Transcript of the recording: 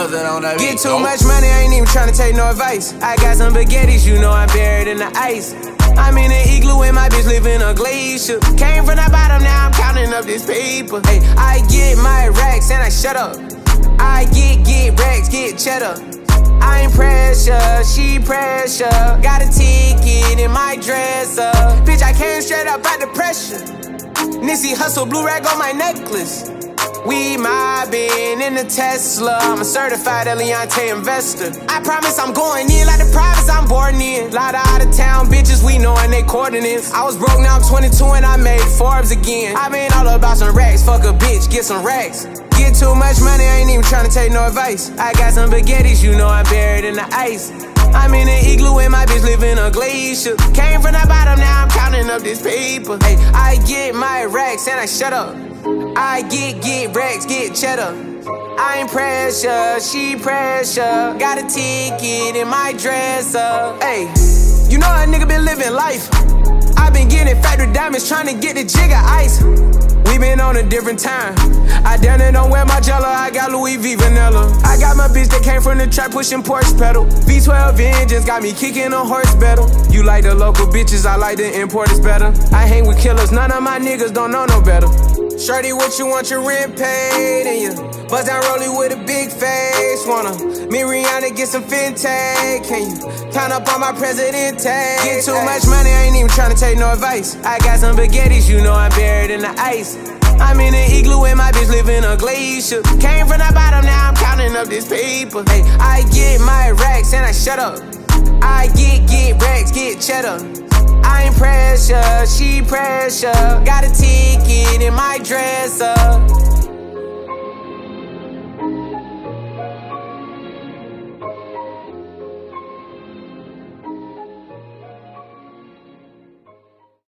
Get too much money, I ain't even tryna take no advice. I got some baguettes, you know I'm buried in the ice. I'm in an igloo and my bitch live in a glacier. Came from the bottom, now I'm counting up this paper. Hey, I get my racks and I shut up. I get racks, get cheddar. I ain't pressure, she pressure. Got a ticket in my dresser. Bitch, I came straight up out the pressure. Nissy hustle, blue rag on my necklace. We mobbing in the Tesla. I'm a certified Eliante investor. I promise I'm going in like the province I'm born in. Lot of out of town bitches, we knowin' they coordinates. I was broke, now I'm 22 and I made Forbes again. I been all about some racks, fuck a bitch, get some racks. Get too much money, I ain't even tryna take no advice. I got some baguettes, you know I'm buried in the ice. I'm in an igloo and my bitch live in a glacier. Came from the bottom, now I'm counting up this paper. Hey, I get my racks and I shut up. I get racks, get cheddar. I ain't pressure, she pressure. Got a ticket in my dresser. Hey, you know a nigga been living life. I been getting factory diamonds, trying to get the jigger ice. We been on a different time. I down there don't wear my jello, I got Louis V vanilla. I got my bitch that came from the trap pushing Porsche pedal. V12 engines got me kicking a horse battle. You like the local bitches, I like the importers better. I hang with killers, none of my niggas don't know no better. Shorty, what you want your rent paid? And you buzz down rolling with a big face. Wanna me Rihanna get some fintech? Can you count up on my presidente? Get too much money, I ain't even tryna take no advice. I got some baguettes, you know I'm buried in the ice. I'm in an igloo and my bitch live in a glacier. Came from the bottom, now I'm counting up this paper. Hey, I get my racks and I shut up. I get racks, get cheddar. I ain't pressure, she pressure. Got a ticket in my dresser.